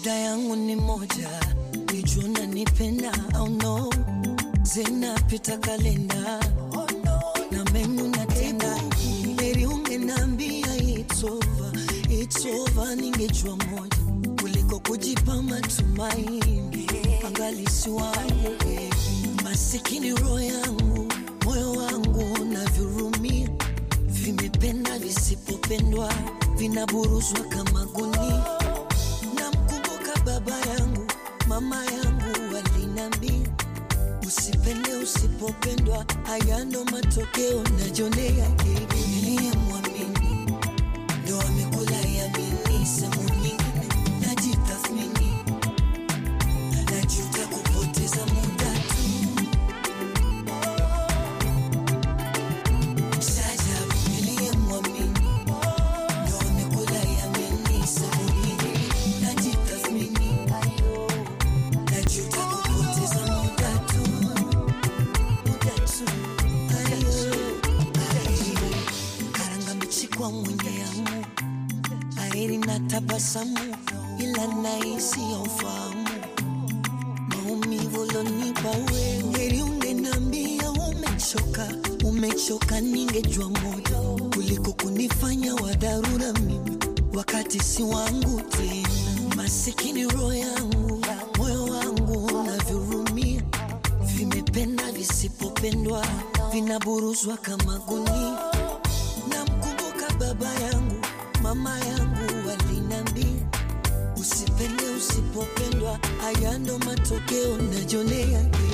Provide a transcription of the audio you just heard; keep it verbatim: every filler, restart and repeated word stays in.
Shida yangu ni moja, nijua unanipenda au no. Zinapita kalenda, oh no, na mengu natenda. Heri ungenambia it's over, it's over, ningejua moja kuliko kujipa matumaini. Angalisi wangu masikini, roho yangu, moyo wangu na virumia. Vimependa visipopendwa, vinaburuzwa kama gunia. Namkumbuka baba yangu, mama yangu walinambia, usipende usipopendwa, haya ndo matokeo najonea. Niliyemwamini ndo amekula yamini. Sehemu nyingine najitathmini, najuta kupoteza muda tu. Sajabu, niliyemwamini ndo amekula yamini. Sehemu nyingine najitathmini, najuta kupoteza muda tu. Karanga mchikwa mwenye yamu, aheri na tabasamu, ila nahisi ya ufahamu. Maumivu lonipa wewe, heri ungenambia umechoka, umechoka, ningejua moja kuliko kunifanya wa dharura mimi wakati si wangu tena. Masikini roho yangu, moyo wangu na virumia. Vimependa visipopendwa, vinaburuzwa kama gunia. Namkumbuka baba yangu, mama yangu walinambia, usipende usipopendwa, haya ndo matokeo najonea.